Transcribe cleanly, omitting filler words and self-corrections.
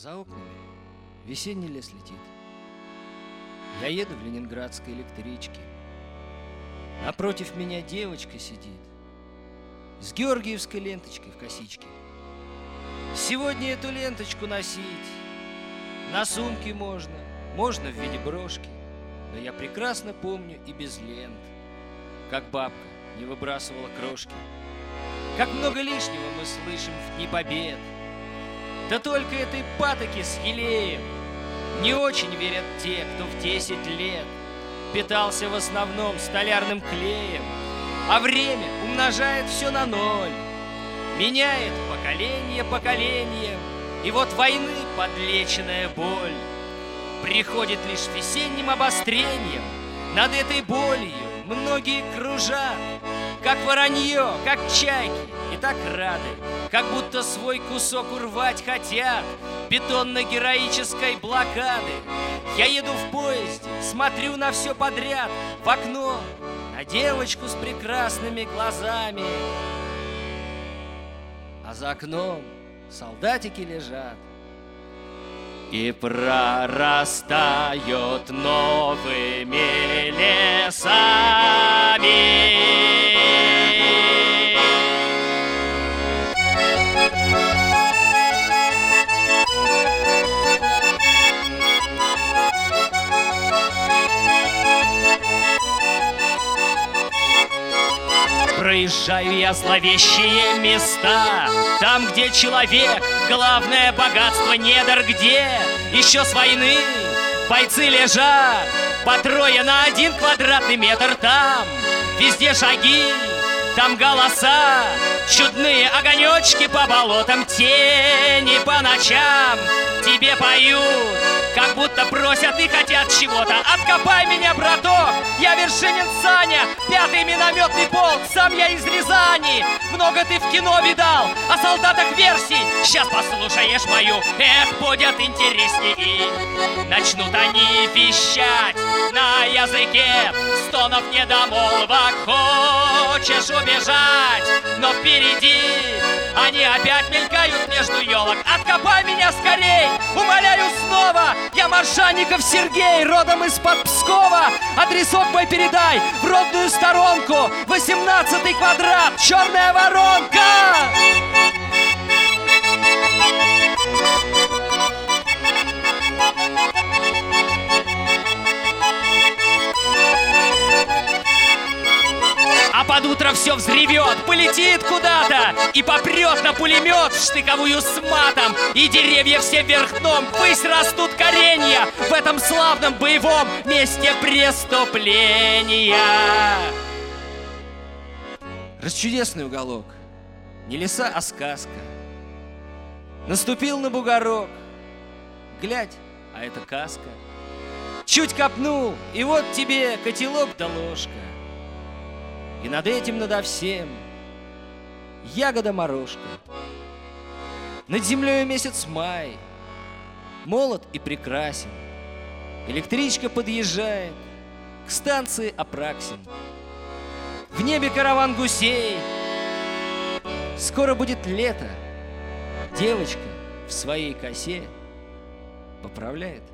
За окнами весенний лес летит. Я еду в ленинградской электричке. Напротив меня девочка сидит с георгиевской ленточкой в косичке. Сегодня эту ленточку носить на сумке можно в виде брошки. Но я прекрасно помню и без лент, как бабка не выбрасывала крошки. Как много лишнего мы слышим в дни побед. Да только этой патоки с елеем не очень верят те, кто в 10 лет питался в основном столярным клеем, а время умножает все на ноль, меняет поколение поколением, и вот войны подлеченная боль приходит лишь весенним обострением. Над этой болью многие кружат, как воронье, как чайки, и так рады, как будто свой кусок урвать хотят бетонно-героической блокады. Я еду в поезде, смотрю на все подряд, в окно, на девочку с прекрасными глазами. А за окном солдатики лежат и прорастают новыми лесами. Проезжаю я зловещие места, там, где человек — главное богатство, недр, где еще с войны бойцы лежат по трое на 1 квадратный метр. Там везде шаги, там голоса, чудные огонечки по болотам, тени по ночам тебе поют, как будто просят и хотят чего-то. Откопай меня, браток, я Вершинин Саня, 5-й минометный полк, сам я из Рязани. Много ты в кино видал о солдатах версий, сейчас послушаешь мою, будет интересней. И начнут они вещать на языке стонов недомолвок. Хочешь убежать, но впереди они опять мелькают между елок. Откопай меня скорей, умоляю снова, я Маршанников Сергей, родом из-под Пскова. Адресок мой передай в родную сторонку, 18-й квадрат, черная воронка. А под утро все взревет, полетит куда-то и попрет на пулемет в штыковую с матом. И деревья все вверх дном, ввысь растут коренья в этом славном боевом месте преступления. Расчудесный уголок, не леса, а сказка. Наступил на бугорок, глядь, а это каска. Чуть копнул, и вот тебе котелок да ложка. И над этим, надо всем ягода-морожка. Над землей месяц май, молод и прекрасен. Электричка подъезжает к станции Апраксин. В небе караван гусей. Скоро будет лето. Девочка в своей косе поправляет